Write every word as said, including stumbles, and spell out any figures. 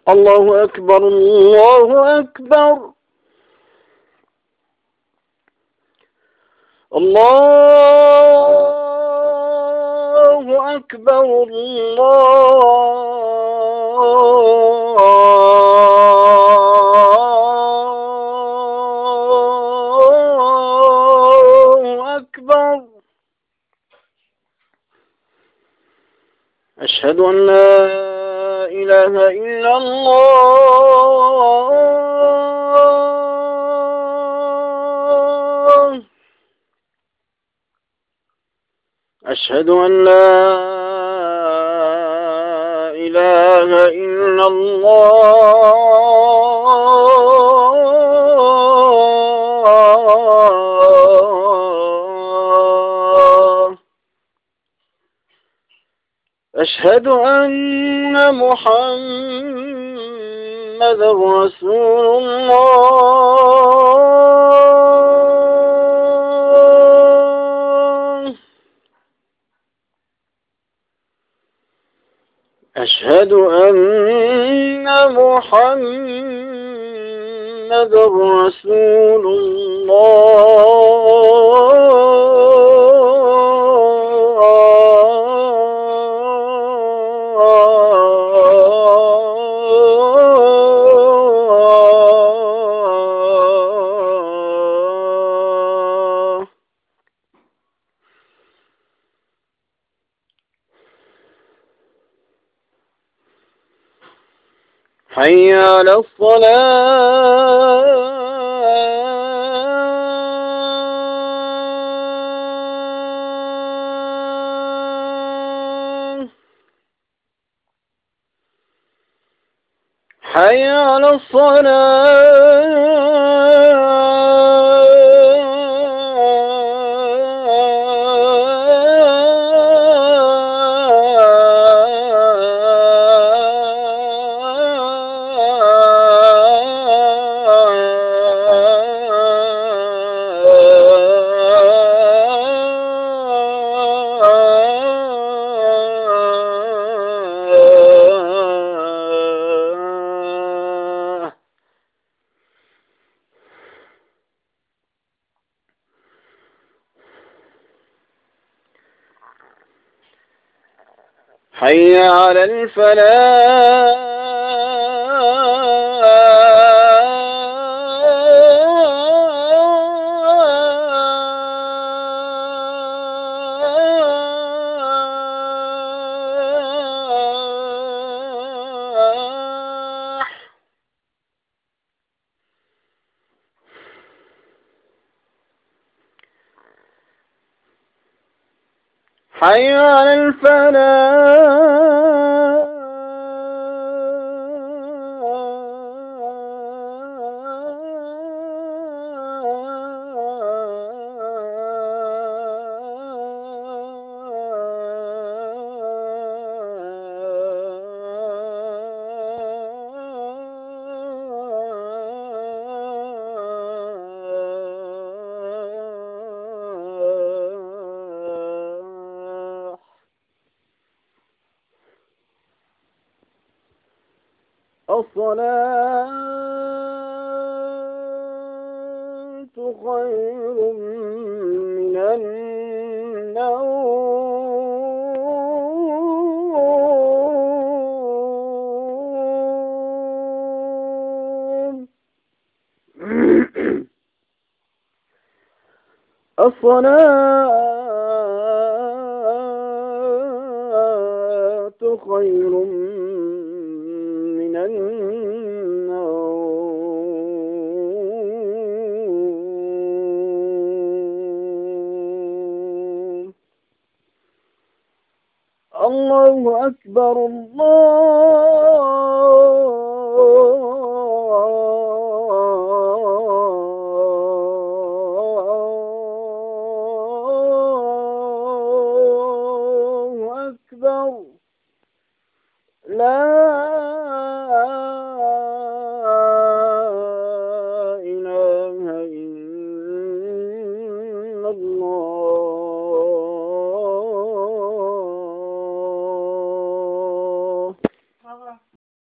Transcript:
الله أكبر الله أكبر الله أكبر الله أكبر. أشهد أن لا إله إلا الله. أشهد أن لا إله إلا الله. أشهد أن محمدا رسول الله. أشهد أن محمدا رسول الله. حي على الصلاة. حي على حي على الفلاح. حي على الفلاح. الصلاة خير من النوم. الصلاة خير من النوم. الله أكبر.